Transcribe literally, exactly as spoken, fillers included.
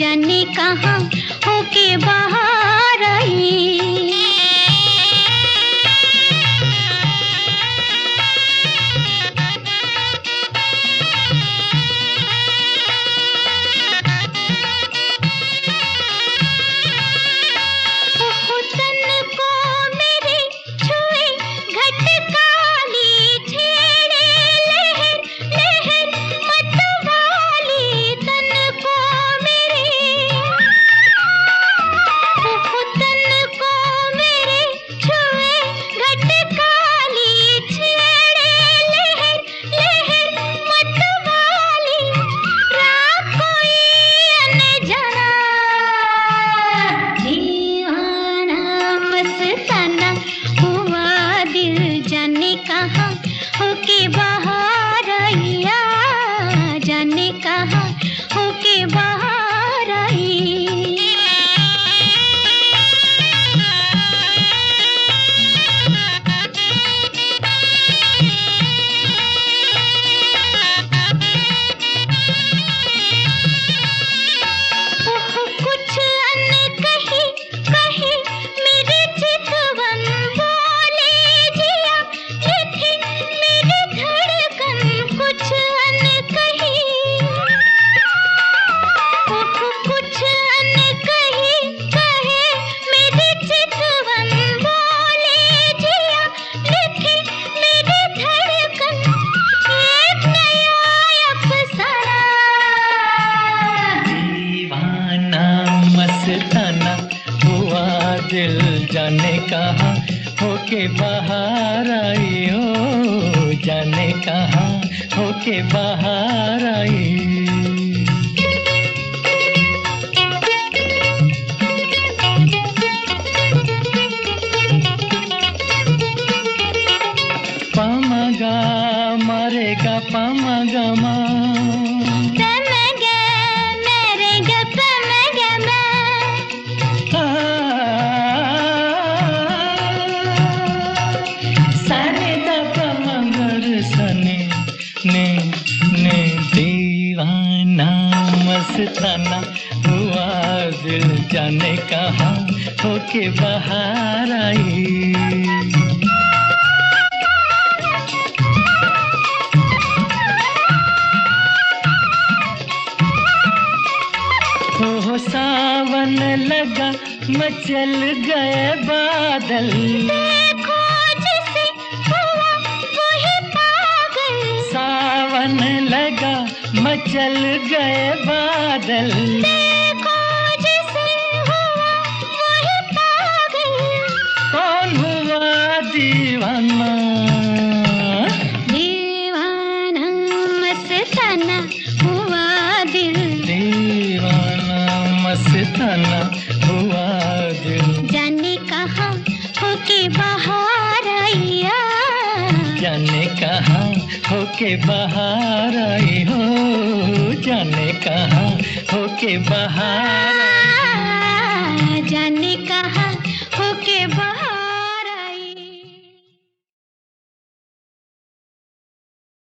जाने कहाँ होके बाहर आई। होके बाहर आइया जाने कहाँ होके बाहर आई। कुछ अनकही कही मेरे चितवन बोले जिया, ये थी मेरी धड़कन कुछ अनकही। कुछ अनकही कहे मेरे चितवन बोले जिया, ये थी मेरी धड़कन एक नया अफसाना। दीवाना मस्ताना हुआ दिल जाने कहाँ होके बाहर आई हो, जाने कहाँ होके बाहर आई। पामगा मरेगा पामगा मा ने ने दीवाना मस्ताना हुआ दिल जाने कहाँ होके बाहर आई। हो सावन लगा मचल गए बादल, देखो जिसे हुआ वही पागल। सावन लगा मचल गए बादल, देखो जिसे हुआ वही पागल। कौन हुआ दीवाना दीवाना मस्ताना हुआ दिल, दीवाना मस्ताना हुआ दिल जाने कहाँ होके बाहर आइया, जाने कहाँ होके बाहर आई हो, जाने कहाँ होके बाहर आई। जाने कहाँ